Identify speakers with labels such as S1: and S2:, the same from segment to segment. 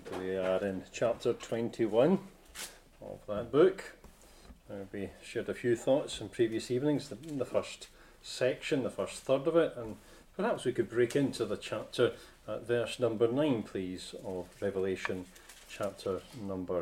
S1: We are in chapter 21 of that book. We shared a few thoughts in previous evenings, the first section, the first third of it, and perhaps we could break into the chapter at verse number 9, please, of Revelation chapter number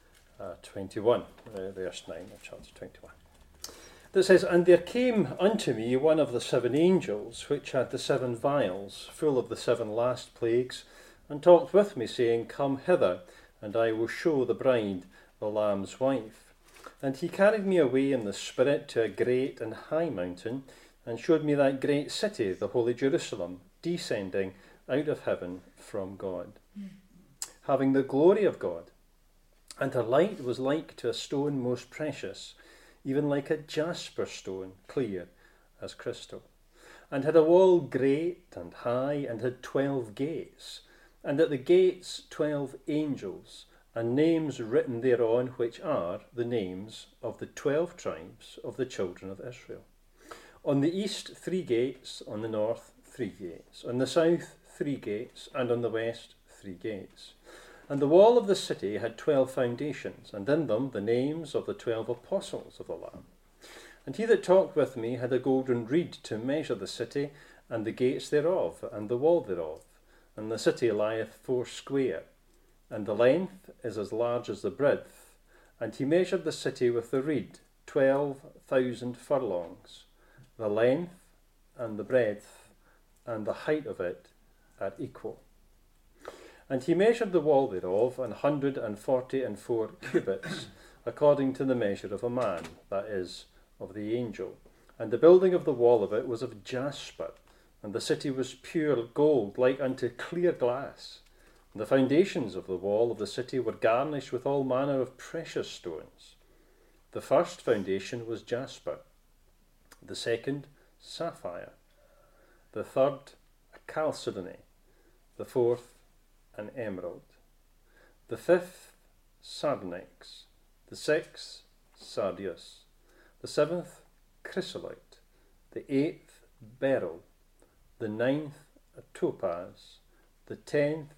S1: 21, verse 9 of chapter 21. That says, "And there came unto me one of the seven angels, which had the seven vials, full of the seven last plagues, and talked with me, saying, Come hither, and I will show the bride, the Lamb's wife. And he carried me away in the Spirit to a great and high mountain, and showed me that great city, the holy Jerusalem, descending out of heaven from God, having the glory of God. And her light was like to a stone most precious, even like a jasper stone, clear as crystal, and had a wall great and high, and had 12 gates, and at the gates 12 angels, and names written thereon, which are the names of the 12 tribes of the children of Israel. On the east 3 gates, on the north 3 gates, on the south 3 gates, and on the west 3 gates. And the wall of the city had 12 foundations, and in them the names of the 12 apostles of the Lamb. And he that talked with me had a golden reed to measure the city, and the gates thereof, and the wall thereof. And the city lieth 4 and the length is as large as the breadth. And he measured the city with the reed, 12,000 furlongs. The length and the breadth and the height of it are equal. And he measured the wall thereof 144 cubits, according to the measure of a man, that is, of the angel. And the building of the wall of it was of jasper, and the city was pure gold, like unto clear glass. And the foundations of the wall of the city were garnished with all manner of precious stones. The first foundation was jasper, the second sapphire, the third a chalcedony, the fourth an emerald, the fifth sardonyx, the sixth sardius, the seventh chrysolite, the eighth beryl, the ninth a topaz, the 10th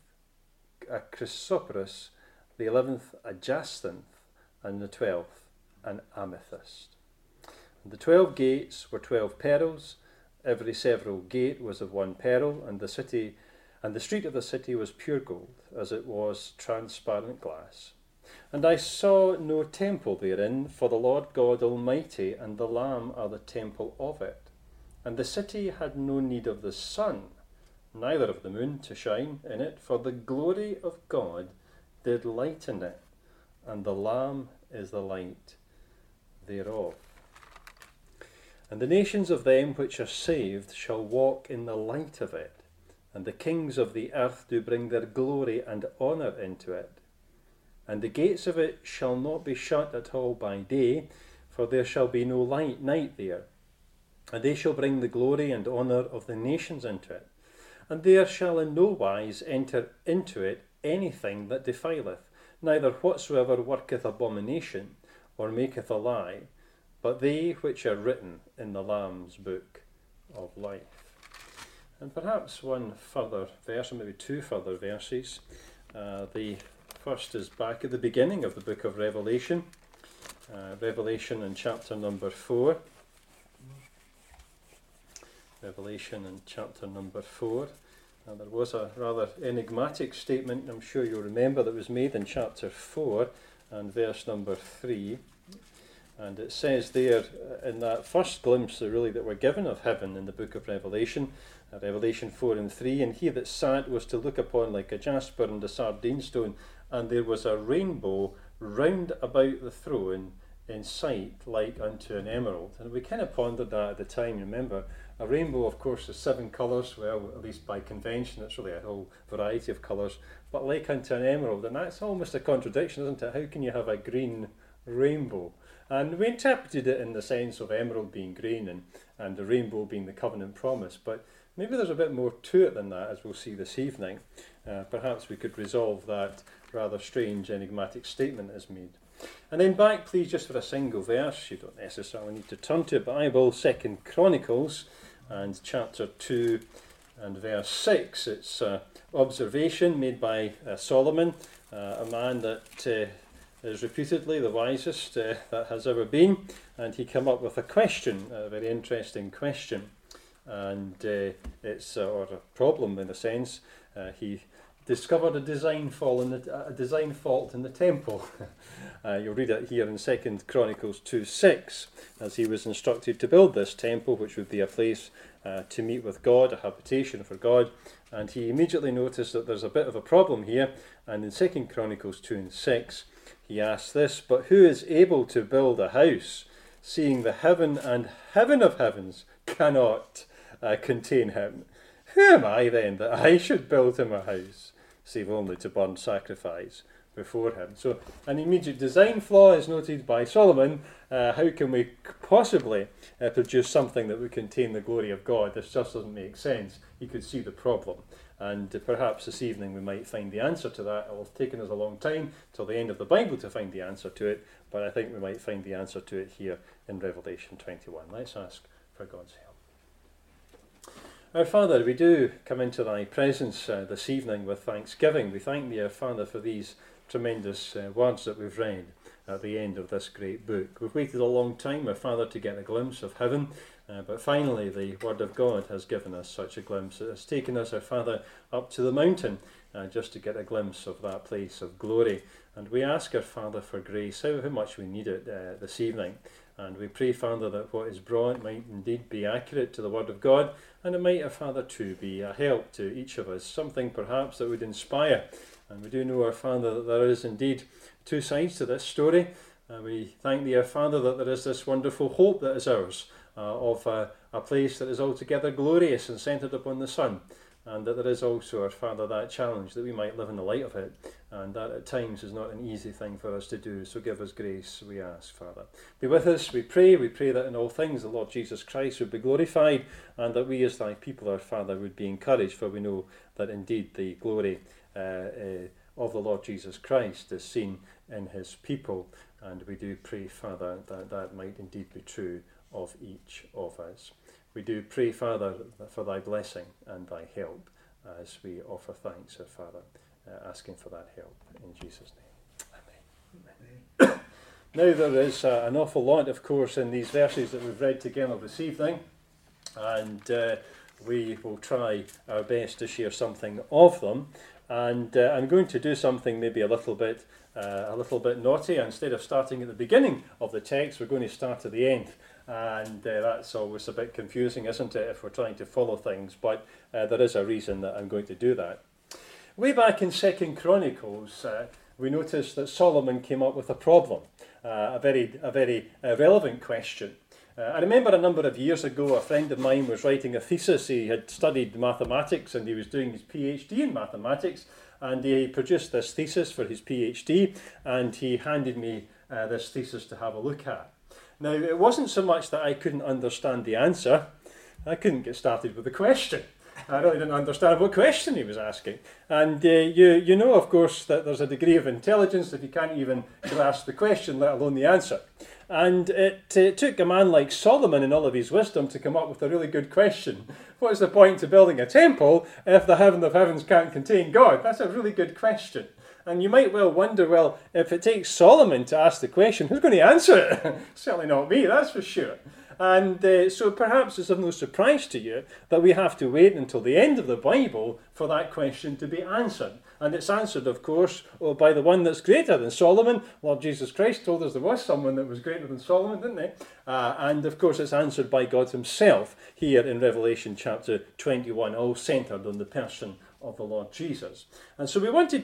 S1: a chrysoprase, the 11th a jacinth, and the 12th an amethyst. And the 12 gates were 12 pearls. Every several gate was of 1 pearl, and the street of the city was pure gold, as it was transparent glass. And I saw no temple therein, for the Lord God Almighty and the Lamb are the temple of it. And the city had no need of the sun, neither of the moon to shine in it, for the glory of God did lighten it, and the Lamb is the light thereof. And the nations of them which are saved shall walk in the light of it, and the kings of the earth do bring their glory and honour into it. And the gates of it shall not be shut at all by day, for there shall be no night there. And they shall bring the glory and honour of the nations into it. And there shall in no wise enter into it anything that defileth, neither whatsoever worketh abomination, or maketh a lie, but they which are written in the Lamb's book of life." And perhaps one further verse, or maybe 2 further verses. The first is back at the beginning of the book of Revelation. Revelation in chapter number 4. Revelation in chapter number 4. There was a rather enigmatic statement, I'm sure you'll remember, that was made in chapter 4 and verse number 3. And it says there, in that first glimpse really that we're given of heaven in the book of Revelation, Revelation 4 and 3, "And he that sat was to look upon like a jasper and a sardine stone, and there was a rainbow round about the throne in sight like unto an emerald." And we kind of pondered that at the time. Remember, a rainbow, of course, is 7 colours. Well, at least by convention, it's really a whole variety of colours. But like unto an emerald, and that's almost a contradiction, isn't it? How can you have a green rainbow? And we interpreted it in the sense of emerald being green and the rainbow being the covenant promise. But maybe there's a bit more to it than that, as we'll see this evening. Perhaps we could resolve that rather strange, enigmatic statement as made. And then back, please, just for a single verse. You don't necessarily need to turn to it, but I will, 2 Chronicles and chapter 2 And verse 6, it's observation made by Solomon, a man that is reputedly the wisest that has ever been, and he came up with a question, a very interesting question, and it's or a problem in a sense. He discovered a design fault in the temple. You'll read it here in 2 Chronicles 2:6, as he was instructed to build this temple, which would be a place to meet with God, a habitation for God, and he immediately noticed that there's a bit of a problem here, and in 2 Chronicles 2:6 he asks this, "But who is able to build a house, seeing the heaven and heaven of heavens cannot contain him? Who am I then that I should build him a house, save only to burn sacrifice before him?" So an immediate design flaw is noted by Solomon. How can we possibly produce something that would contain the glory of God? This just doesn't make sense. He could see the problem. And perhaps this evening we might find the answer to that. It will have taken us a long time till the end of the Bible to find the answer to it, but I think we might find the answer to it here in Revelation 21. Let's ask for God's help. Our Father, we do come into thy presence this evening with thanksgiving. We thank thee, our Father, for these tremendous words that we've read at the end of this great book. We've waited a long time, our Father, to get a glimpse of heaven, but finally the Word of God has given us such a glimpse. It has taken us, our Father, up to the mountain just to get a glimpse of that place of glory. And we ask, our Father, for grace, how much we need it this evening. And we pray, Father, that what is brought might indeed be accurate to the Word of God, and it might, our Father, too, be a help to each of us, something perhaps that would inspire. And we do know, our Father, that there is indeed two sides to this story. We thank thee, our Father, that there is this wonderful hope that is ours, of a place that is altogether glorious and centred upon the Son, and that there is also, our Father, that challenge that we might live in the light of it, and that at times is not an easy thing for us to do. So give us grace, we ask, Father. Be with us, we pray that in all things the Lord Jesus Christ would be glorified, and that we as thy people, our Father, would be encouraged, for we know that indeed the glory of the Lord Jesus Christ is seen in his people, and we do pray, Father, that that might indeed be true of each of us. We do pray, Father, for thy blessing and thy help as we offer thanks, our Father, asking for that help in Jesus' name. Amen. Now there is an awful lot, of course, in these verses that we've read together this evening, and we will try our best to share something of them. And I'm going to do something maybe a little bit naughty. Instead of starting at the beginning of the text, we're going to start at the end. And that's always a bit confusing, isn't it, if we're trying to follow things? But there is a reason that I'm going to do that. Way back in 2 Chronicles, we noticed that Solomon came up with a problem, a very relevant question. I remember a number of years ago, a friend of mine was writing a thesis. He had studied mathematics and he was doing his PhD in mathematics, and he produced this thesis for his PhD, and he handed me this thesis to have a look at. Now, it wasn't so much that I couldn't understand the answer. I couldn't get started with the question. I really didn't understand what question he was asking. And you know, of course, that there's a degree of intelligence if you can't even grasp the question, let alone the answer. And it took a man like Solomon in all of his wisdom to come up with a really good question. What's the point to building a temple if the heaven of heavens can't contain God? That's a really good question. And you might well wonder, well, if it takes Solomon to ask the question, who's going to answer it? Certainly not me, that's for sure. And so perhaps it's of no surprise to you that we have to wait until the end of the Bible for that question to be answered. And it's answered, of course, by the one that's greater than Solomon. Lord Jesus Christ told us there was someone that was greater than Solomon, didn't he? And of course it's answered by God himself here in Revelation chapter 21, all centred on the person of the Lord Jesus. And so we wanted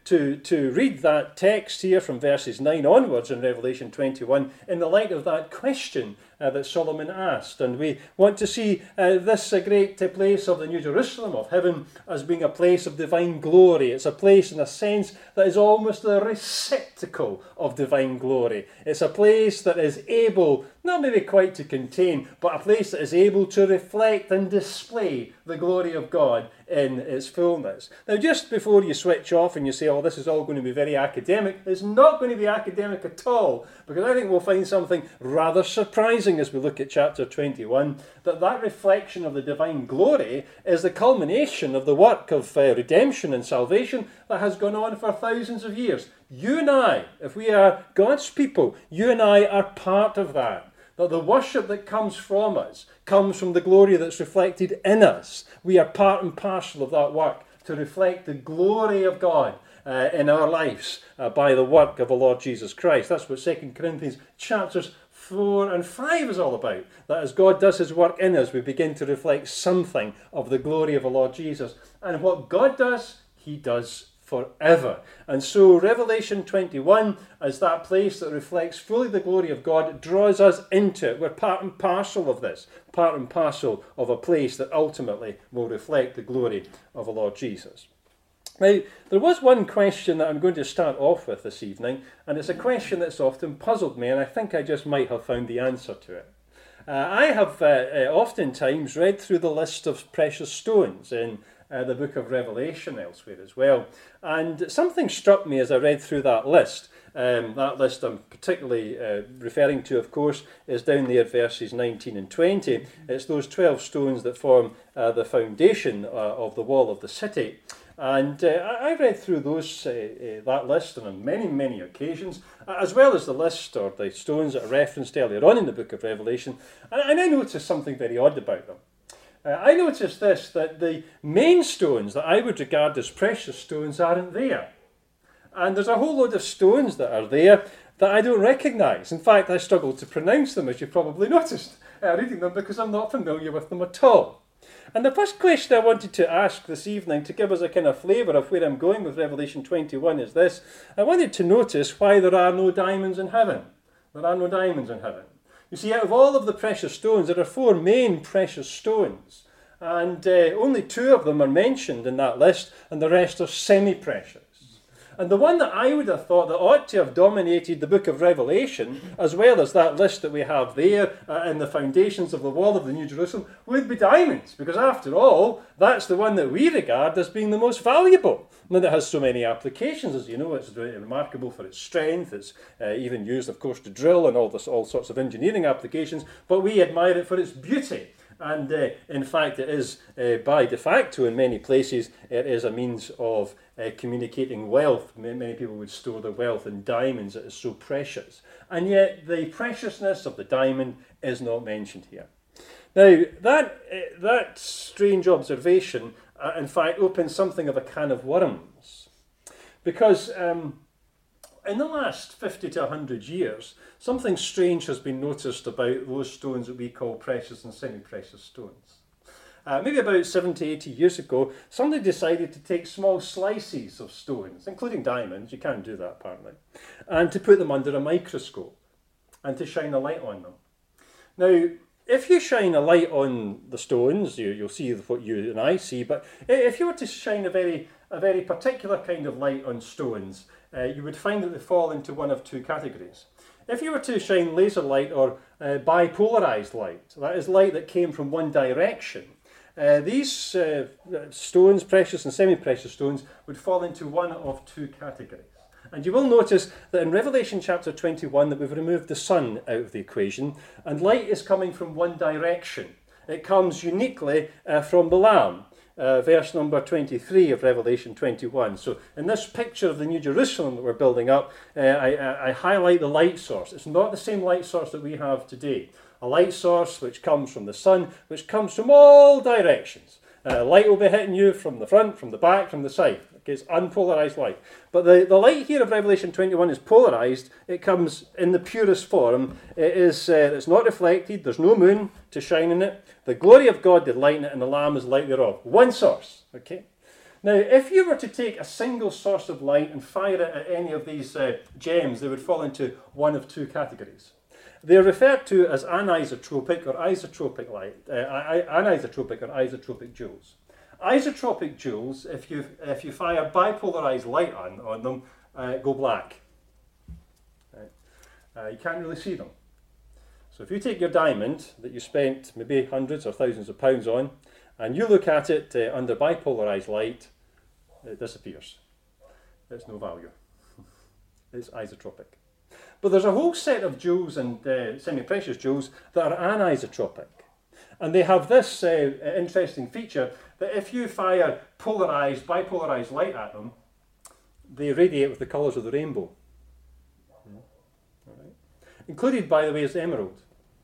S1: to read that text here from verses 9 onwards in Revelation 21 in the light of that question that Solomon asked. And we want to see this great place of the New Jerusalem, of heaven, as being a place of divine glory. It's a place, in a sense, that is almost the receptacle of divine glory. It's a place that is able, not maybe quite to contain, but a place that is able to reflect and display the glory of God in its fullness. Now, just before you switch off and you say, oh, this is all going to be very academic, it's not going to be academic at all, because I think we'll find something rather surprising surprising as we look at chapter 21 that reflection of the divine glory is the culmination of the work of redemption and salvation that has gone on for thousands of years. You and I, if we are God's people, you and I are part of that. That the worship that comes from us comes from the glory that's reflected in us. We are part and parcel of that work to reflect the glory of God in our lives by the work of the Lord Jesus Christ. That's what 2 Corinthians chapters 4 and 5 is all about. That as God does his work in us, we begin to reflect something of the glory of the Lord Jesus. And what God does, he does forever. And so Revelation 21, as that place that reflects fully the glory of God, draws us into it. We're part and parcel of this, part and parcel of a place that ultimately will reflect the glory of the Lord Jesus. Now, there was one question that I'm going to start off with this evening, and it's a question that's often puzzled me, and I think I just might have found the answer to it. I have oftentimes read through the list of precious stones in the book of Revelation elsewhere as well. And something struck me as I read through that list. That list I'm particularly referring to, of course, is down there verses 19 and 20. It's those 12 stones that form the foundation of the wall of the city. And I read through that list on many, many occasions, as well as the list or the stones that are referenced earlier on in the book of Revelation. And I noticed something very odd about them. I noticed this, that the main stones that I would regard as precious stones aren't there. And there's a whole load of stones that are there that I don't recognise. In fact, I struggled to pronounce them, as you probably noticed, reading them, because I'm not familiar with them at all. And the first question I wanted to ask this evening, to give us a kind of flavour of where I'm going with Revelation 21, is this. I wanted to notice why there are no diamonds in heaven. There are no diamonds in heaven. You see, out of all of the precious stones, there are 4 main precious stones. And only 2 of them are mentioned in that list, and the rest are semi-precious. And the one that I would have thought that ought to have dominated the book of Revelation, as well as that list that we have there in the foundations of the wall of the New Jerusalem, would be diamonds. Because after all, that's the one that we regard as being the most valuable. And it has so many applications, as you know. It's remarkable for its strength. It's even used, of course, to drill and all sorts of engineering applications. But we admire it for its beauty. And in fact, it is by de facto in many places, it is a means of communicating wealth. Many people would store their wealth in diamonds. It is so precious. And yet the preciousness of the diamond is not mentioned here. Now, that strange observation, in fact, opens something of a can of worms. Because in the last 50 to 100 years, something strange has been noticed about those stones that we call precious and semi-precious stones. Maybe about 70, 80 years ago, somebody decided to take small slices of stones, including diamonds, you can do that apparently, and to put them under a microscope and to shine a light on them. Now, if you shine a light on the stones, you'll see what you and I see, but if you were to shine a very particular kind of light on stones, you would find that they fall into one of 2 categories. If you were to shine laser light or bipolarized light, that is light that came from one direction, these stones, precious and semi-precious stones, would fall into one of 2 categories. And you will notice that in Revelation chapter 21 that we've removed the sun out of the equation, and light is coming from one direction. It comes uniquely from the Lamb. Verse number 23 of Revelation 21. So in this picture of the New Jerusalem that we're building up, I highlight the light source. It's not the same light source that we have today. A light source which comes from the sun, which comes from all directions. Light will be hitting you from the front, from the back, from the side. Okay, it's unpolarized light. But the light here of Revelation 21 is polarized. It comes in the purest form. It's not reflected. There's no moon to shine in it. The glory of God did lighten it, and the Lamb is light thereof. One source. Okay. Now, if you were to take a single source of light and fire it at any of these gems, they would fall into one of 2 categories. They are referred to as anisotropic or isotropic light, anisotropic or isotropic jewels. Isotropic jewels, if you fire bipolarized light on them, go black. Right? You can't really see them. So if you take your diamond that you spent maybe hundreds or thousands of pounds on, and you look at it under bipolarized light, it disappears. It's no value. It's isotropic. But there's a whole set of jewels and semi-precious jewels that are anisotropic. And they have this interesting feature that if you fire polarized, bipolarized light at them, they radiate with the colours of the rainbow. All right. Included, by the way, is emerald.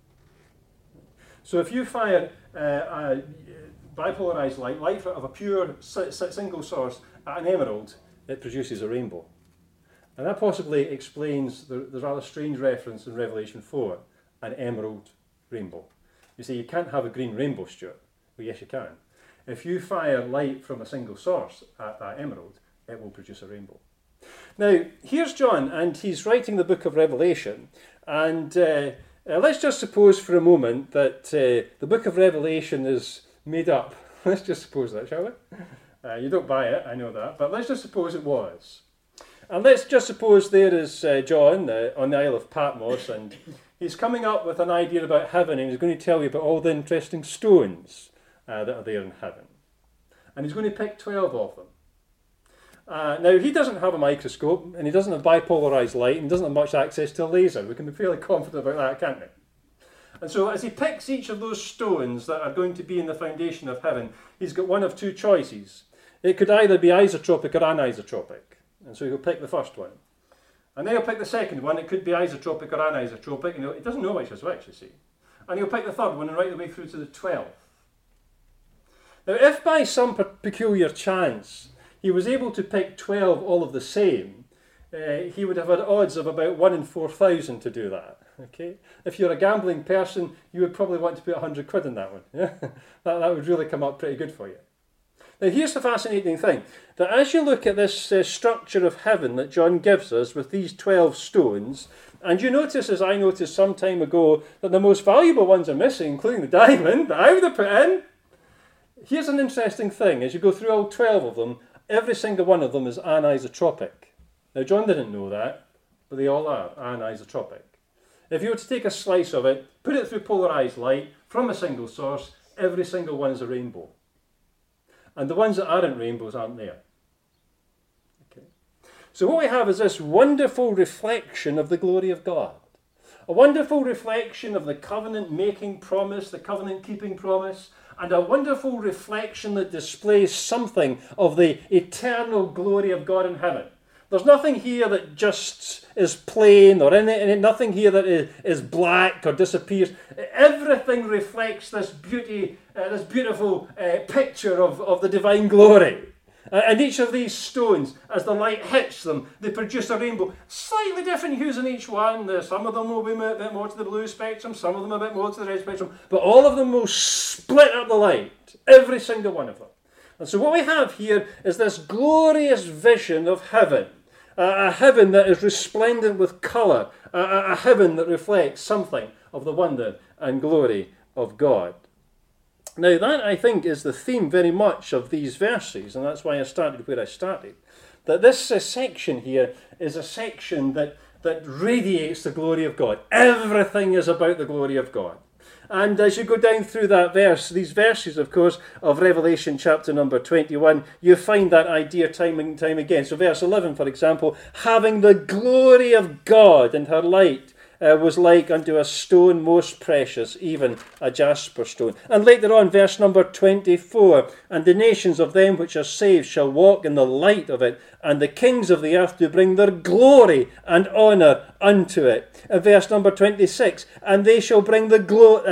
S1: So if you fire bipolarized light of a pure single source at an emerald, it produces a rainbow. And that possibly explains the rather strange reference in Revelation 4, an emerald rainbow. You see, you can't have a green rainbow, Stuart. Well, yes, you can. If you fire light from a single source at that emerald, it will produce a rainbow. Now, here's John, and he's writing the book of Revelation. And let's just suppose for a moment that the book of Revelation is made up. Let's just suppose that, shall we? You don't buy it, I know that, but let's just suppose it was. And let's just suppose there is John on the Isle of Patmos, and he's coming up with an idea about heaven, and he's going to tell you about all the interesting stones that are there in heaven. And he's going to pick 12 of them. Now, he doesn't have a microscope, and he doesn't have bipolarized light, and doesn't have much access to a laser. We can be fairly confident about that, can't we? And so as he picks each of those stones that are going to be in the foundation of heaven, he's got one of two choices. It could either be isotropic or anisotropic. And so he'll pick the first one. And then he'll pick the second one. It could be isotropic or anisotropic. And he doesn't know which is which, you see. And he'll pick the third one and right the way through to the 12th. Now, if by some peculiar chance he was able to pick 12 all of the same, he would have had odds of about 1 in 4,000 to do that. Okay? If you're a gambling person, you would probably want to put 100 quid in that one. Yeah? that would really come up pretty good for you. Now, here's the fascinating thing, that as you look at this structure of heaven that John gives us with these 12 stones, and you notice, as I noticed some time ago, that the most valuable ones are missing, including the diamond that I would have put in. Here's an interesting thing. As you go through all 12 of them, every single one of them is anisotropic. Now, John didn't know that, but they all are anisotropic. If you were to take a slice of it, put it through polarized light from a single source, every single one is a rainbow. And the ones that aren't rainbows aren't there. Okay. So what we have is this wonderful reflection of the glory of God. A wonderful reflection of the covenant-making promise, the covenant-keeping promise, and a wonderful reflection that displays something of the eternal glory of God in heaven. There's nothing here that just is plain, or nothing here that is black or disappears. Everything reflects this beauty, this beautiful picture of the divine glory. And each of these stones, as the light hits them, they produce a rainbow. Slightly different hues in each one. Some of them will be a bit more to the blue spectrum, some of them a bit more to the red spectrum, but all of them will split up the light, every single one of them. And so what we have here is this glorious vision of heaven, a heaven that is resplendent with colour, a heaven that reflects something of the wonder and glory of God. Now that, I think, is the theme very much of these verses, and that's why I started where I started. That this section here is a section that radiates the glory of God. Everything is about the glory of God. And as you go down through that verse, these verses, of course, of Revelation chapter number 21, you find that idea time and time again. So verse 11, for example, having the glory of God and her light was like unto a stone most precious, even a jasper stone. And later on, verse number 24, and the nations of them which are saved shall walk in the light of it, and the kings of the earth do bring their glory and honour unto it. And verse number 26, and they shall bring the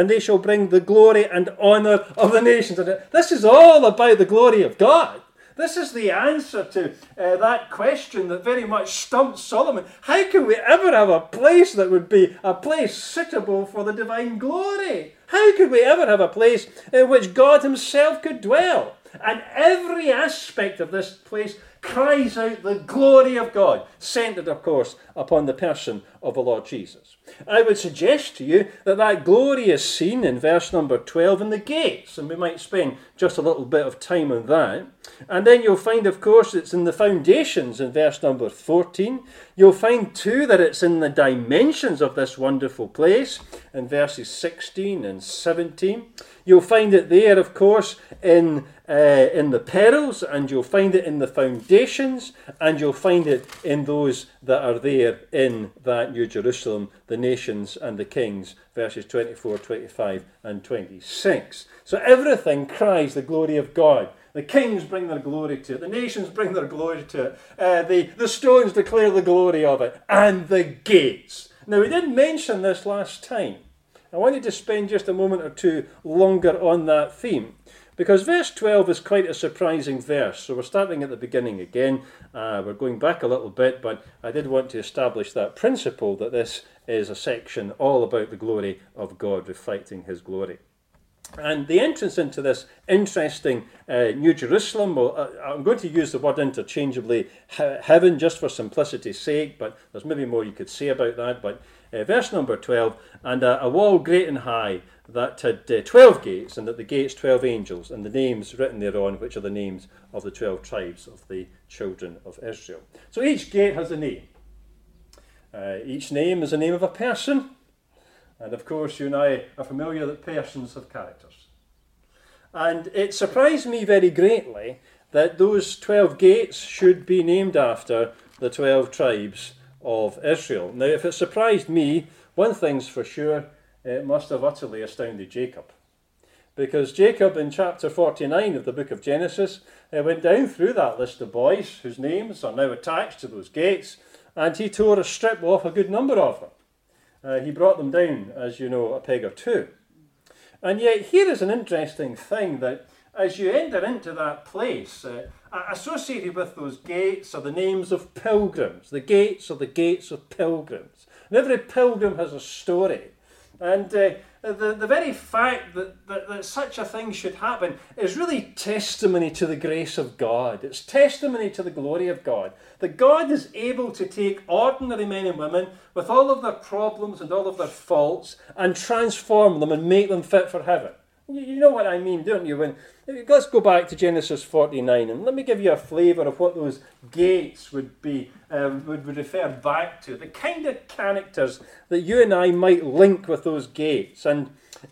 S1: glory and honour of the nations. And this is all about the glory of God. This is the answer to that question that very much stumped Solomon. How can we ever have a place that would be a place suitable for the divine glory? How could we ever have a place in which God himself could dwell? And every aspect of this place cries out the glory of God, centred, of course, upon the person of the Lord Jesus. I would suggest to you that glory is seen in verse number 12 in the gates, and we might spend just a little bit of time on that. And then you'll find, of course, it's in the foundations in verse number 14. You'll find too that it's in the dimensions of this wonderful place in verses 16 and 17. You'll find it there, of course, in the perils, and you'll find it in the foundations, and you'll find it in those that are there in that New Jerusalem, the nations and the kings, verses 24, 25 and 26. So everything cries the glory of God. The kings bring their glory to it. The nations bring their glory to it. The stones declare the glory of it. And the gates. Now, we didn't mention this last time. I wanted to spend just a moment or two longer on that theme, because verse 12 is quite a surprising verse. So we're starting at the beginning again. We're going back a little bit, but I did want to establish that principle that this is a section all about the glory of God, reflecting his glory. And the entrance into this interesting New Jerusalem, well, I'm going to use the word interchangeably, heaven, just for simplicity's sake, but there's maybe more you could say about that. But verse number 12, and a wall great and high that had 12 gates, and at the gates 12 angels, and the names written thereon, which are the names of the 12 tribes of the children of Israel. So each gate has a name. Each name is the name of a person. And of course, you and I are familiar that persons have characters. And it surprised me very greatly that those 12 gates should be named after the 12 tribes of Israel. Now, if it surprised me, one thing's for sure, it must have utterly astounded Jacob. Because Jacob, in chapter 49 of the book of Genesis, went down through that list of boys whose names are now attached to those gates, and he tore a strip off a good number of them. He brought them down, as you know, a peg or two. And yet here is an interesting thing, that as you enter into that place, associated with those gates are the names of pilgrims. The gates are the gates of pilgrims. And every pilgrim has a story. And the very fact that such a thing should happen is really testimony to the grace of God. It's testimony to the glory of God. That God is able to take ordinary men and women with all of their problems and all of their faults and transform them and make them fit for heaven. You know what I mean, don't you? Let's go back to Genesis 49 and let me give you a flavour of what those gates would be, would refer back to. The kind of characters that you and I might link with those gates. And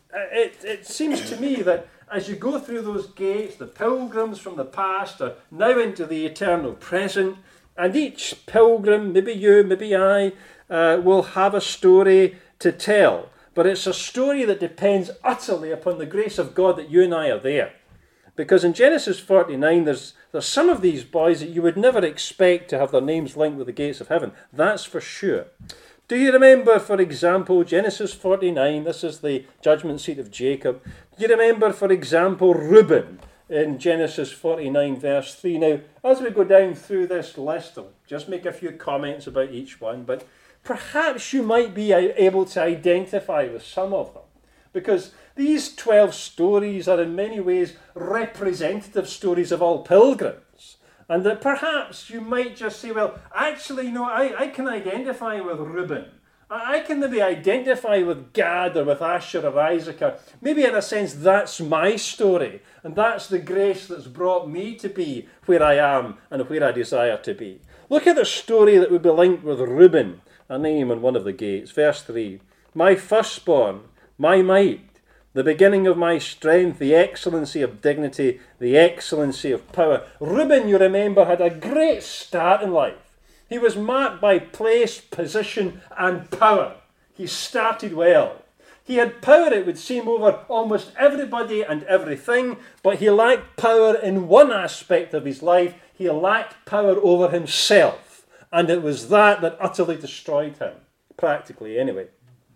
S1: it seems to me that as you go through those gates, the pilgrims from the past are now into the eternal present. And each pilgrim, maybe you, maybe I, will have a story to tell. But it's a story that depends utterly upon the grace of God that you and I are there. Because in Genesis 49, there's some of these boys that you would never expect to have their names linked with the gates of heaven. That's for sure. Do you remember, for example, Genesis 49, this is the judgment seat of Jacob. Do you remember, for example, Reuben in Genesis 49, verse 3? Now, as we go down through this list, I'll just make a few comments about each one, but perhaps you might be able to identify with some of them, because these 12 stories are in many ways representative stories of all pilgrims, and that perhaps you might just say, well, actually, no, I can identify with Reuben. I can maybe identify with Gad or with Asher or Isaac, or maybe in a sense that's my story, and that's the grace that's brought me to be where I am and where I desire to be. Look at the story that would be linked with Reuben, a name on one of the gates. Verse 3, my firstborn, my might, the beginning of my strength, the excellency of dignity, the excellency of power. Reuben, you remember, had a great start in life. He was marked by place, position, and power. He started well. He had power, it would seem, over almost everybody and everything, but he lacked power in one aspect of his life. He lacked power over himself. And it was that utterly destroyed him, practically anyway.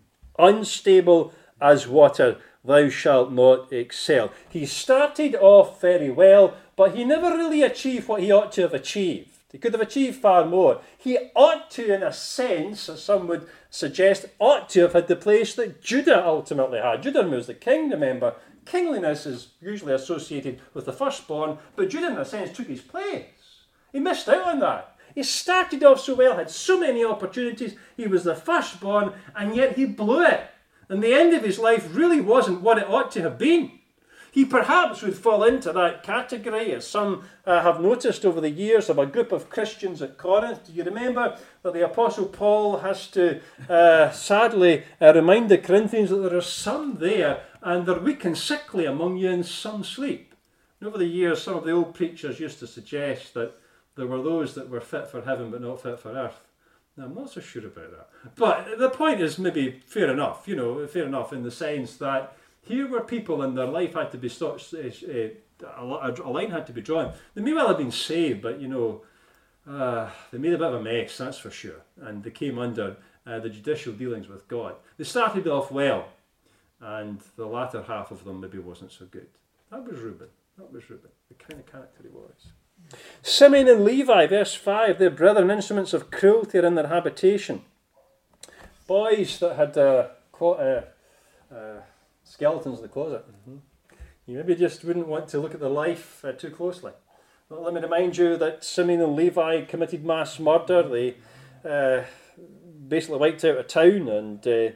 S1: Unstable as water, thou shalt not excel. He started off very well, but he never really achieved what he ought to have achieved. He could have achieved far more. He ought to, in a sense, as some would suggest, ought to have had the place that Judah ultimately had. Judah was the king, remember. Kingliness is usually associated with the firstborn, but Judah, in a sense, took his place. He missed out on that. He started off so well, had so many opportunities. He was the firstborn, and yet he blew it. And the end of his life really wasn't what it ought to have been. He perhaps would fall into that category, as some have noticed over the years, of a group of Christians at Corinth. Do you remember that the Apostle Paul has to sadly remind the Corinthians that there are some there, and they're weak and sickly among you, and some sleep. And over the years, some of the old preachers used to suggest that there were those that were fit for heaven but not fit for earth. Now, I'm not so sure about that. But the point is maybe fair enough, fair enough in the sense that here were people and their life had to be stopped, a line had to be drawn. They may well have been saved, but they made a bit of a mess, that's for sure. And they came under the judicial dealings with God. They started off well, and the latter half of them maybe wasn't so good. That was Reuben, the kind of character he was. Simeon and Levi, verse 5, their brethren, instruments of cruelty are in their habitation. Boys that had skeletons in the closet. You maybe just wouldn't want to look at their life too closely. Well, let me remind you that Simeon and Levi committed mass murder. They basically wiped out a town, and the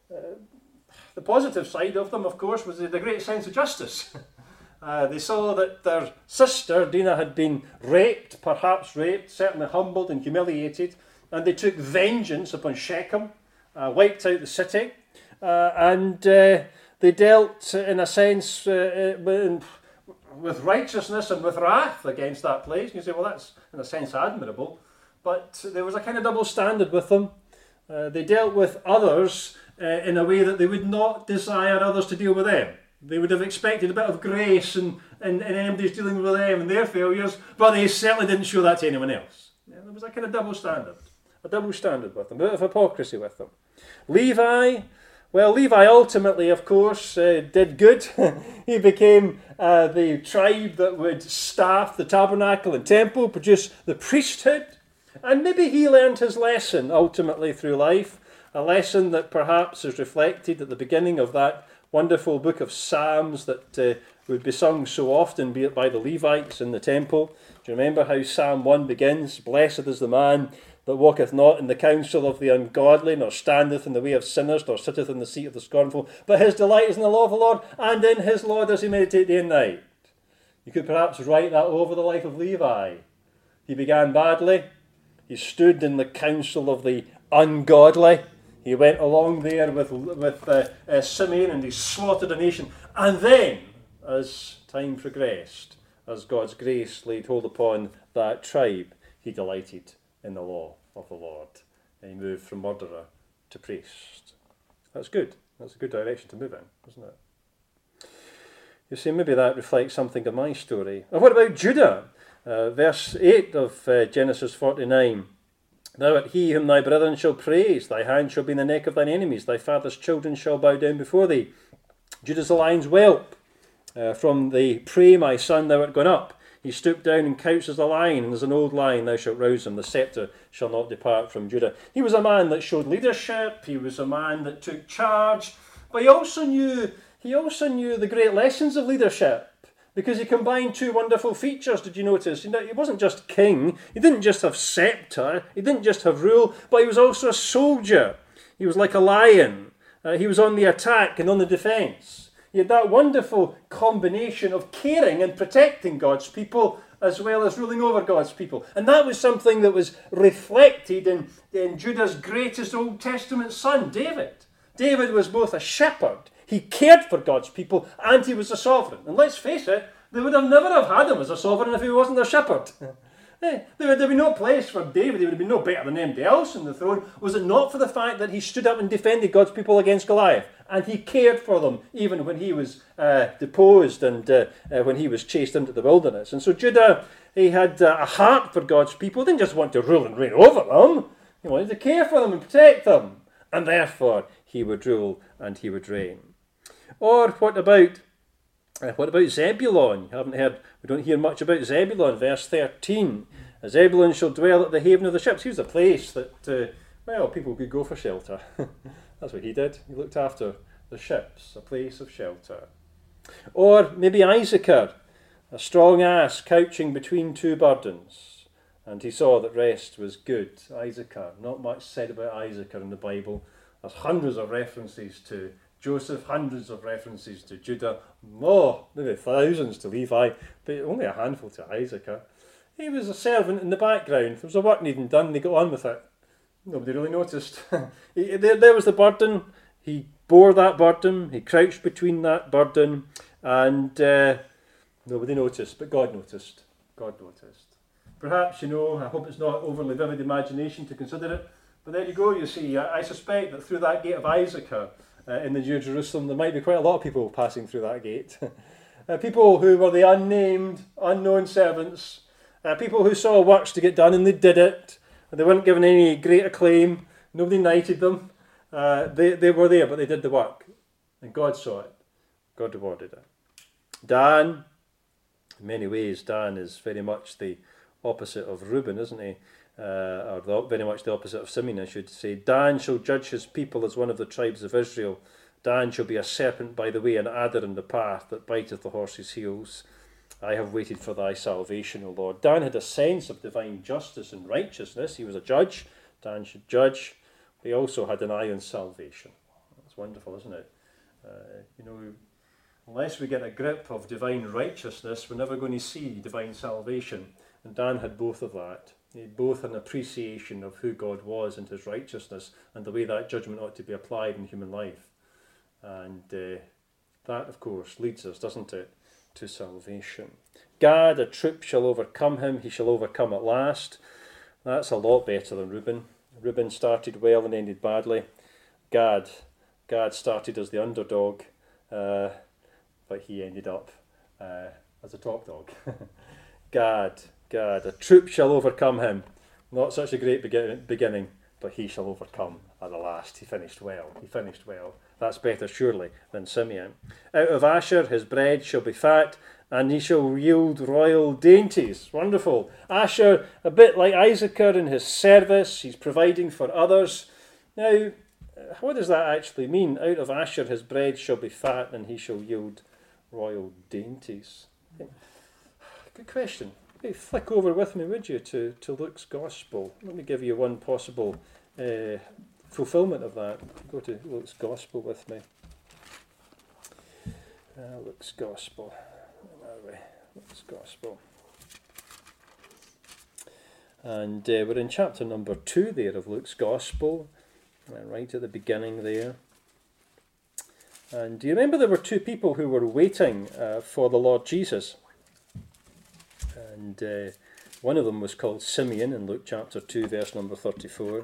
S1: positive side of them, of course, was the great sense of justice. They saw that their sister, Dinah, had been raped, certainly humbled and humiliated, and they took vengeance upon Shechem, wiped out the city, and they dealt, in a sense, with righteousness and with wrath against that place. And you say, well, that's, in a sense, admirable, but there was a kind of double standard with them. They dealt with others in a way that they would not desire others to deal with them. They would have expected a bit of grace in anybody's dealing with them and their failures, but they certainly didn't show that to anyone else. There was a kind of double standard with them, a bit of hypocrisy with them. Levi ultimately, of course, did good. He became the tribe that would staff the tabernacle and temple, produce the priesthood, and maybe he learned his lesson ultimately through life, a lesson that perhaps is reflected at the beginning of that wonderful book of Psalms that would be sung so often, be it by the Levites in the temple. Do you remember how Psalm 1 begins? Blessed is the man that walketh not in the counsel of the ungodly, nor standeth in the way of sinners, nor sitteth in the seat of the scornful, but his delight is in the law of the Lord, and in his law does he meditate day and night. You could perhaps write that over the life of Levi. He began badly. He stood in the counsel of the ungodly. He went along there with Simeon, and he slaughtered a nation. And then, as time progressed, as God's grace laid hold upon that tribe, he delighted in the law of the Lord. And he moved from murderer to priest. That's good. That's a good direction to move in, isn't it? You see, maybe that reflects something of my story. And what about Judah? Verse 8 of Genesis 49. Thou art he whom thy brethren shall praise. Thy hand shall be in the neck of thine enemies. Thy father's children shall bow down before thee. Judah's the lion's whelp. From the prey, my son, thou art gone up. He stooped down and couched as a lion, and as an old lion thou shalt rouse him. The sceptre shall not depart from Judah. He was a man that showed leadership. He was a man that took charge. But he also knew the great lessons of leadership, because he combined two wonderful features. Did you notice? He wasn't just king. He didn't just have sceptre. He didn't just have rule, but he was also a soldier. He was like a lion. He was on the attack and on the defence. He had that wonderful combination of caring and protecting God's people as well as ruling over God's people. And that was something that was reflected in Judah's greatest Old Testament son, David. David was both a shepherd, he cared for God's people, and he was a sovereign. And let's face it, they would have never have had him as a sovereign if he wasn't a shepherd. There would have been no place for David. He would have been no better than anybody else on the throne. Was it not for the fact that he stood up and defended God's people against Goliath? And he cared for them even when he was deposed and when he was chased into the wilderness. And so Judah, he had a heart for God's people. He didn't just want to rule and reign over them. He wanted to care for them and protect them. And therefore, he would rule and he would reign. Or what about Zebulon? We don't hear much about Zebulon. Verse 13. Zebulon shall dwell at the haven of the ships. He was a place that, people could go for shelter. That's what he did. He looked after the ships, a place of shelter. Or maybe Issachar, a strong ass couching between two burdens. And he saw that rest was good. Issachar, not much said about Issachar in the Bible. There's hundreds of references to Joseph, hundreds of references to Judah, more, maybe thousands to Levi, but only a handful to Isaac. He was a servant in the background. There was a work needing done, they got on with it. Nobody really noticed. There was the burden. He bore that burden. He crouched between that burden, and nobody noticed, but God noticed. God noticed. Perhaps, I hope it's not overly vivid imagination to consider it, but there you go, you see. I suspect that through that gate of Isaac in the New Jerusalem, there might be quite a lot of people passing through that gate. People who were the unnamed, unknown servants, people who saw works to get done and they did it. They weren't given any great acclaim. Nobody knighted them. They were there, but they did the work. And God saw it. God rewarded it. Dan, in many ways, Dan is very much the opposite of Reuben, isn't he? Very much the opposite of Simeon, I should say. Dan shall judge his people as one of the tribes of Israel. Dan shall be a serpent by the way, an adder in the path that biteth the horse's heels. I have waited for thy salvation, O Lord. Dan had a sense of divine justice and righteousness. He was a judge. Dan should judge. But he also had an eye on salvation. That's wonderful, isn't it? Unless we get a grip of divine righteousness, we're never going to see divine salvation. And Dan had both of that. He had both an appreciation of who God was and his righteousness and the way that judgment ought to be applied in human life. And that, of course, leads us, doesn't it, to salvation. Gad, a troop shall overcome him. He shall overcome at last. That's a lot better than Reuben. Reuben started well and ended badly. Gad started as the underdog, but he ended up as a top dog. Gad, a troop shall overcome him. Not such a great beginning, but he shall overcome at the last. He finished well. That's better, surely, than Simeon. Out of Asher his bread shall be fat, and he shall yield royal dainties. Wonderful. Asher, a bit like Issachar in his service, he's providing for others. Now, what does that actually mean? Out of Asher his bread shall be fat, and he shall yield royal dainties. Good question. Hey, flick over with me, would you, to Luke's Gospel. Let me give you one possible fulfillment of that. Go to Luke's Gospel with me. Luke's Gospel. Where are we? Luke's Gospel. And we're in chapter number 2 there of Luke's Gospel, right at the beginning there. And do you remember there were two people who were waiting for the Lord Jesus? And one of them was called Simeon in Luke chapter 2, verse number 34.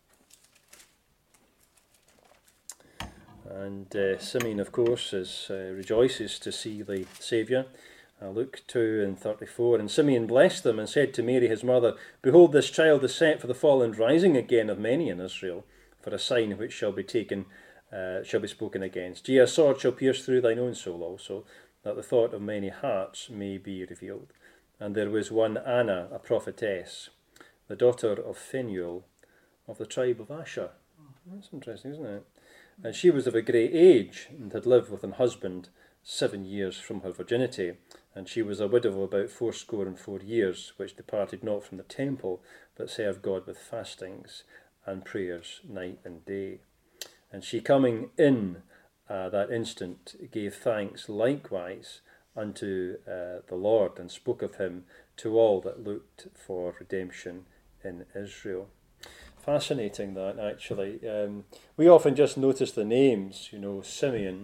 S1: And Simeon, of course, rejoices to see the Saviour. Luke 2 and 34. And Simeon blessed them and said to Mary his mother, Behold, this child is set for the fall and rising again of many in Israel, for a sign which shall be spoken against. Yea, a sword shall pierce through thine own soul also, that the thought of many hearts may be revealed. And there was one Anna, a prophetess, the daughter of Phanuel, of the tribe of Asher. That's interesting, isn't it? And she was of a great age, and had lived with an husband 7 years from her virginity. And she was a widow of about 84 years, which departed not from the temple, but served God with fastings and prayers night and day. And she coming in that instant gave thanks likewise unto the Lord, and spoke of him to all that looked for redemption in Israel. Fascinating that, actually. We often just notice the names, Simeon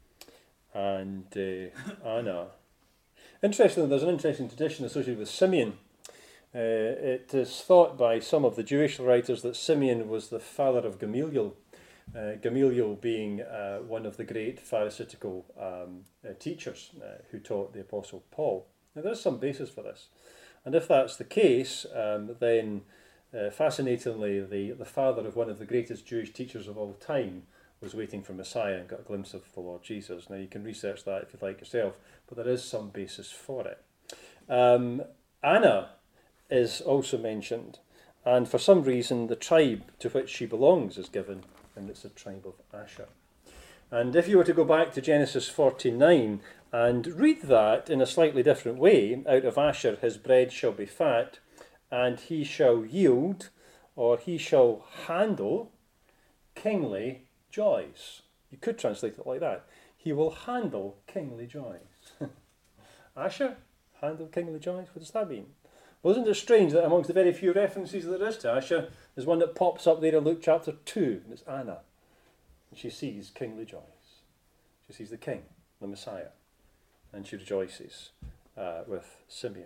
S1: and Anna. Interestingly, there's an interesting tradition associated with Simeon. It is thought by some of the Jewish writers that Simeon was the father of Gamaliel. Gamaliel being one of the great Pharisaical teachers who taught the Apostle Paul. Now, there's some basis for this. And if that's the case, then fascinatingly, the father of one of the greatest Jewish teachers of all time was waiting for Messiah and got a glimpse of the Lord Jesus. Now, you can research that if you like yourself, but there is some basis for it. Anna is also mentioned, and for some reason the tribe to which she belongs is given, and it's the tribe of Asher. And if you were to go back to Genesis 49 and read that in a slightly different way, out of Asher his bread shall be fat, and he shall yield, or he shall handle, kingly joys. You could translate it like that. He will handle kingly joys. Asher, handle kingly joys? What does that mean? Well, isn't it strange that amongst the very few references there is to Asher, there's one that pops up there in Luke chapter 2, and it's Anna. And she sees kingly joys. She sees the king, the Messiah, and she rejoices with Simeon.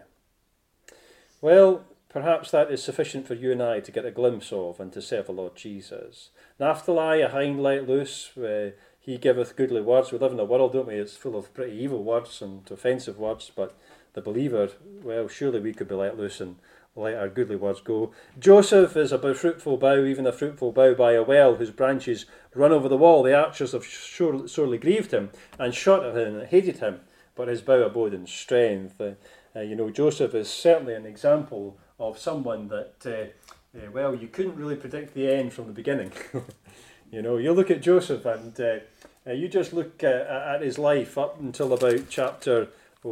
S1: Well, perhaps that is sufficient for you and I to get a glimpse of and to serve the Lord Jesus. Naphtali, a hind let loose, he giveth goodly words. We live in a world, don't we? It's full of pretty evil words and offensive words, but the believer, well, surely we could be let loose and let our goodly words go. Joseph is a fruitful bough, even a fruitful bough by a well, whose branches run over the wall. The archers have sorely grieved him and shot at him and hated him, but his bough abode in strength. Joseph is certainly an example of someone that, you couldn't really predict the end from the beginning. You look at Joseph and you just look at his life up until about chapter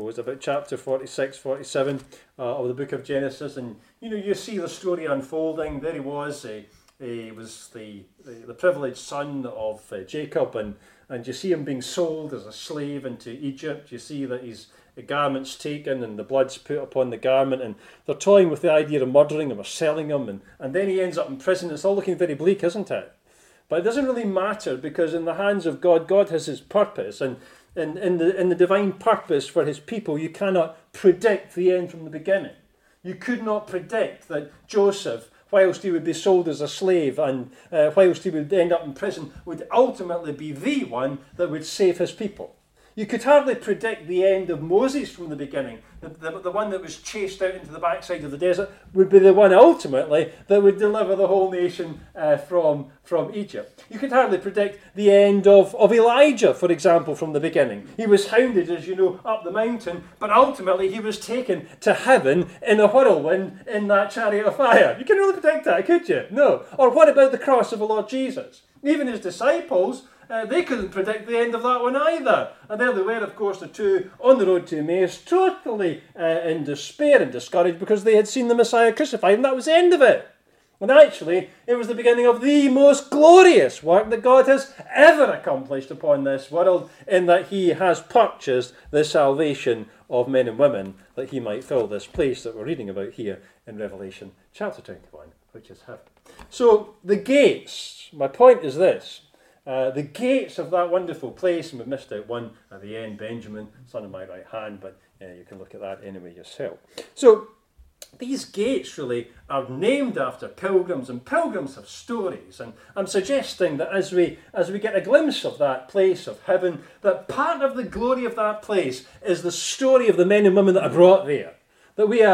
S1: 46, 47 of the book of Genesis, and you see the story unfolding. There he was. He was the privileged son of Jacob, and you see him being sold as a slave into Egypt. You see that his garment's taken and the blood's put upon the garment, and they're toying with the idea of murdering him or selling him, and then he ends up in prison. It's all looking very bleak, isn't it? But it doesn't really matter, because in the hands of God, God has his purpose, and in the divine purpose for his people, you cannot predict the end from the beginning. You could not predict that Joseph, whilst he would be sold as a slave and whilst he would end up in prison, would ultimately be the one that would save his people. You could hardly predict the end of Moses from the beginning. The one that was chased out into the backside of the desert would be the one ultimately that would deliver the whole nation from Egypt. You could hardly predict the end of Elijah, for example, from the beginning. He was hounded, as you know, up the mountain, but ultimately he was taken to heaven in a whirlwind in that chariot of fire. You couldn't really predict that, could you? No. Or what about the cross of the Lord Jesus? Even his disciples, they couldn't predict the end of that one either. And there they were, of course, the two on the road to Emmaus, totally in despair and discouraged because they had seen the Messiah crucified, and that was the end of it. And actually, it was the beginning of the most glorious work that God has ever accomplished upon this world, in that he has purchased the salvation of men and women, that he might fill this place that we're reading about here in Revelation chapter 21, which is heaven. So, the gates, my point is this. The gates of that wonderful place, and we've missed out one at the end, Benjamin, son of my right hand, but you can look at that anyway yourself. So these gates really are named after pilgrims, and pilgrims have stories, and I'm suggesting that as we get a glimpse of that place of heaven, that part of the glory of that place is the story of the men and women that are brought there. That we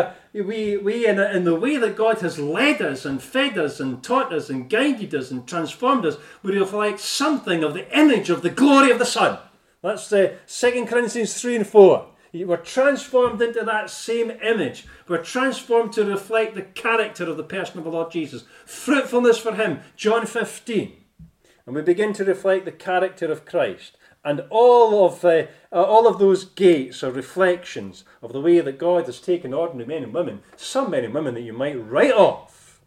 S1: in the way that God has led us and fed us and taught us and guided us and transformed us, we reflect something of the image of the glory of the Son. That's 2 Corinthians 3 and 4. We're transformed into that same image. We're transformed to reflect the character of the person of the Lord Jesus. Fruitfulness for him, John 15. And we begin to reflect the character of Christ. And all of those gates are reflections of the way that God has taken ordinary men and women, some men and women that you might write off,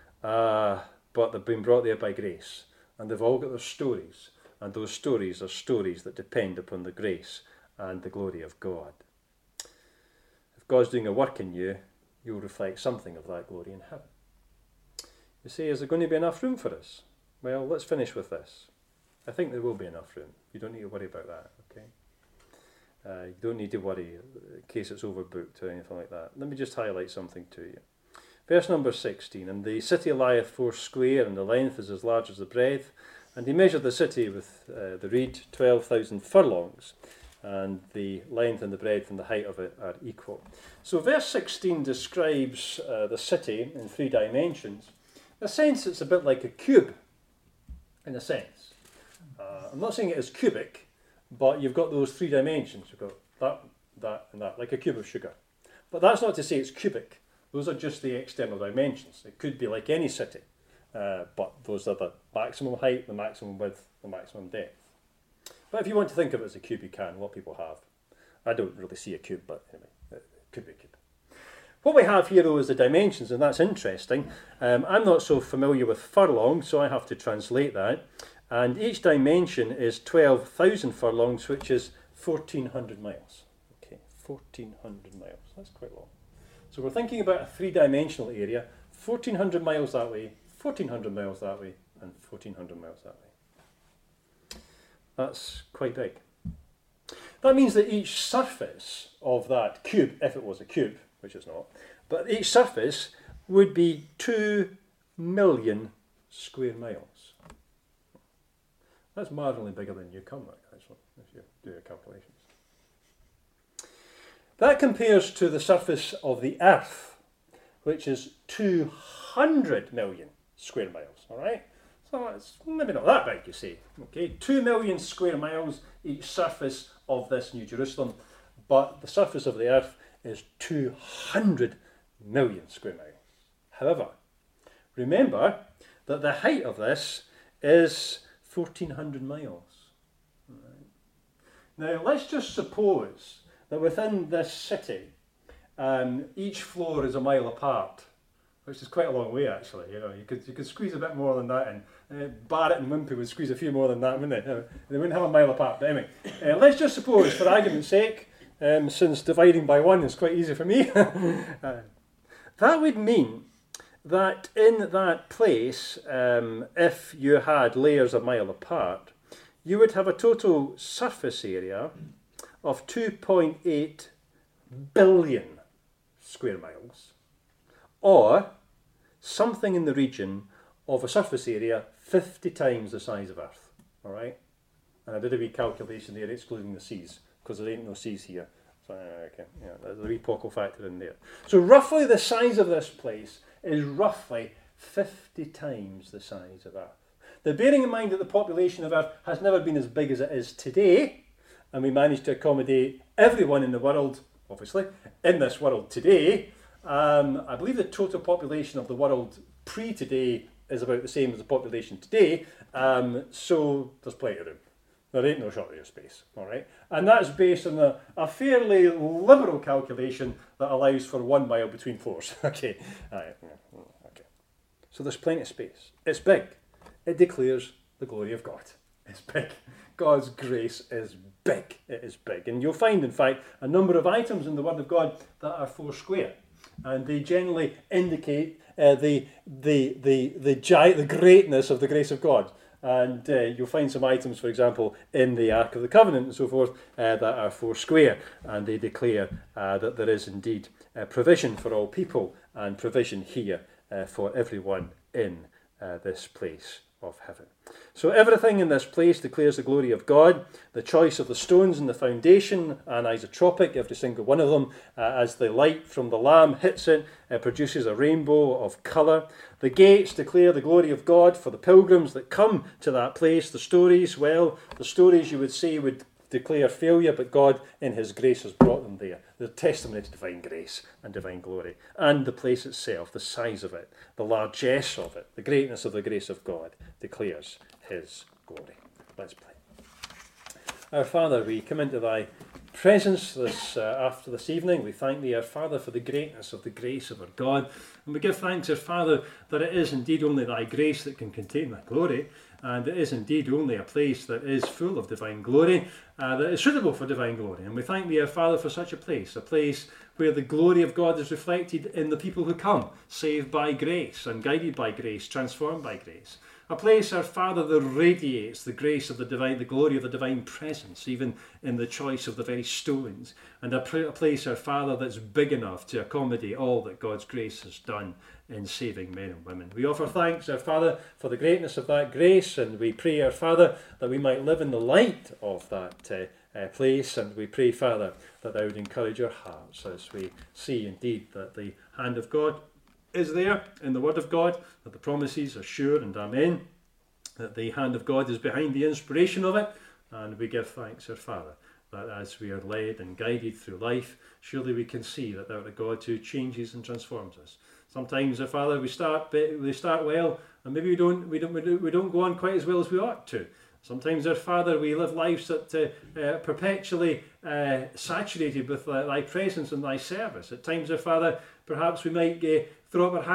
S1: but they've been brought there by grace. And they've all got their stories. And those stories are stories that depend upon the grace and the glory of God. If God's doing a work in you, you'll reflect something of that glory in heaven. You say, is there going to be enough room for us? Well, let's finish with this. I think there will be enough room. You don't need to worry about that, okay? You don't need to worry in case it's overbooked or anything like that. Let me just highlight something to you. Verse number 16, and the city lieth foursquare, and the length is as large as the breadth. And he measured the city with the reed 12,000 furlongs, and the length and the breadth and the height of it are equal. So verse 16 describes the city in 3 dimensions. In a sense, it's a bit like a cube, in a sense. I'm not saying it is cubic, but you've got those 3 dimensions. You've got that, and that, like a cube of sugar. But that's not to say it's cubic. Those are just the external dimensions. It could be like any city, but those are the maximum height, the maximum width, the maximum depth. But if you want to think of it as a cube, you can. A lot of people have. I don't really see a cube, but anyway, it could be a cube. What we have here, though, is the dimensions, and that's interesting. I'm not so familiar with furlong, so I have to translate that. and each dimension is 12,000 furlongs, which is 1,400 miles. Okay, 1,400 miles. That's quite long. So we're thinking about a three-dimensional area, 1,400 miles that way, 1,400 miles that way, and 1,400 miles that way. That's quite big. That means that each surface of that cube, if it was a cube, which it's not, but each surface would be 2 million square miles. That's marginally bigger than Newcombe, actually, if you do your calculations. That compares to the surface of the Earth, which is 200 million square miles, all right? So it's maybe not that big, you see. Okay, 2 million square miles each surface of this New Jerusalem, but the surface of the Earth is 200 million square miles. However, remember that the height of this is 1,400 miles. Right. Now, let's just suppose that within this city, each floor is a mile apart, which is quite a long way, actually. You know, you could squeeze a bit more than that in. Barrett and Wimpy would squeeze a few more than that, wouldn't they? They wouldn't have a mile apart. But anyway, let's just suppose, for argument's sake, since dividing by 1 is quite easy for me, that would mean that in that place, if you had layers a mile apart, you would have a total surface area of 2.8 billion square miles, or something in the region of a surface area 50 times the size of Earth. All right? And I did a wee calculation there, excluding the seas, because there ain't no seas here. So, okay, yeah, there's a wee pockle factor in there. So roughly the size of this place is roughly 50 times the size of Earth. Now, bearing in mind that the population of Earth has never been as big as it is today, and we managed to accommodate everyone in the world, obviously, in this world today, I believe the total population of the world pre-today is about the same as the population today, so there's plenty of room. There ain't no shortage of space, all right? And that's based on a fairly liberal calculation that allows for 1 mile between floors. Okay, okay. So there's plenty of space. It's big. It declares the glory of God. It's big. God's grace is big. It is big. And you'll find, in fact, a number of items in the Word of God that are 4 square. And they generally indicate the greatness of the grace of God. And you'll find some items, for example, in the Ark of the Covenant and so forth, that are 4 square. And they declare that there is indeed provision for all people and provision here for everyone in this place of heaven. So everything in this place declares the glory of God. The choice of the stones in the foundation, anisotropic, every single one of them, as the light from the Lamb hits it, produces a rainbow of colour. The gates declare the glory of God for the pilgrims that come to that place. The stories, well, the stories you would say would declare failure, but God in his grace has brought them there. The testimony to divine grace and divine glory. And the place itself, the size of it, the largesse of it, the greatness of the grace of God declares his glory. Let's pray. Our Father, we come into thy presence after this evening. We thank thee, our Father, for the greatness of the grace of our God. And we give thanks, our Father, that it is indeed only thy grace that can contain thy glory. And it is indeed only a place that is full of divine glory, that is suitable for divine glory. And we thank thee, our Father, for such a place where the glory of God is reflected in the people who come, saved by grace and guided by grace, transformed by grace. A place, our Father, that radiates the grace of the divine, the glory of the divine presence, even in the choice of the very stones. And a place, our Father, that's big enough to accommodate all that God's grace has done in saving men and women. We offer thanks, our Father, for the greatness of that grace, and we pray, our Father, that we might live in the light of that place, and we pray, Father, that thou would encourage our hearts as we see indeed that the hand of God is there in the Word of God, that the promises are sure and amen, that the hand of God is behind the inspiration of it, and we give thanks, our Father, that as we are led and guided through life, surely we can see that thou art a God who changes and transforms us. Sometimes, our Father, we start well, and maybe we don't go on quite as well as we ought to. Sometimes, our Father, we live lives that perpetually saturated with thy presence and thy service. At times, our Father, perhaps we might throw up our hands